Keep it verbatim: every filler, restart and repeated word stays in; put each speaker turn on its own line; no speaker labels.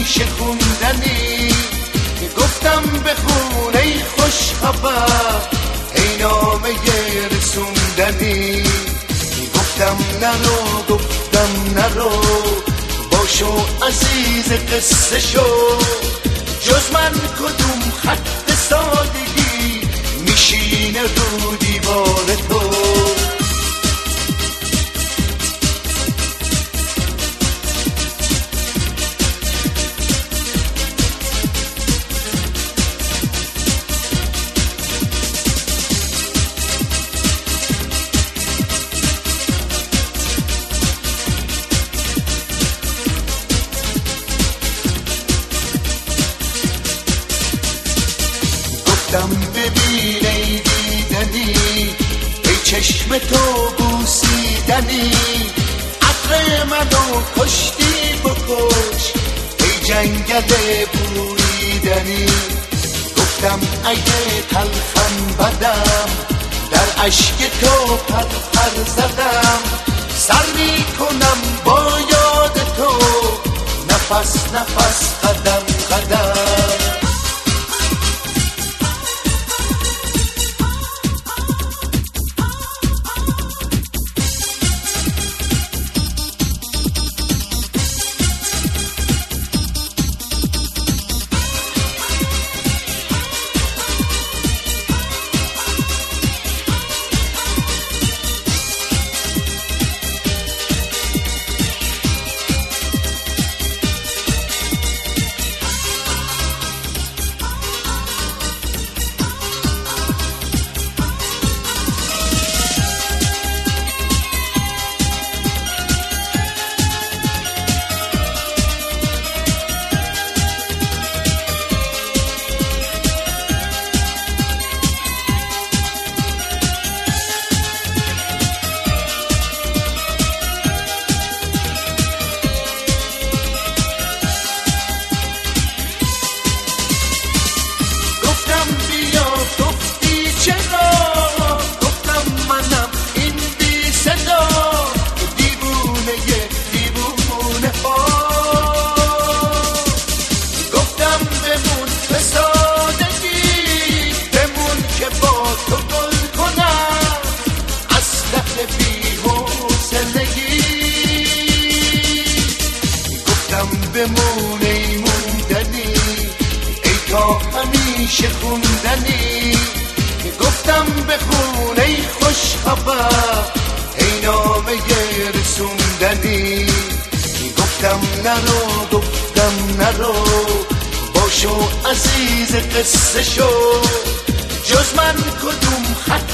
همیشه خوندنی. گفتم بخون ای خوش خبر ای نامه رسوندنی. گفتم نرو گفتم نرو باشو عزیز قصه شو. جز من کدوم خط سادگی میشینه رو دیوار تو. گفتم ببین ای دیدنی ای چشم تو بوسیدنی. عطر منو کشتی بکش ای جنگل بوریدنی. گفتم اگه تلخم بدم در اشک تو پر پر زدم. سر می کنم با یاد تو نفس نفس قدم قدم. بمون ای موندنی ای تا همیشه خوندنی. گفتم بخون ای خوش خبر ای نامه رسوندنی. گفتم نرو گفتم نرو باشو عزیز قصه شو. جز من کدوم خط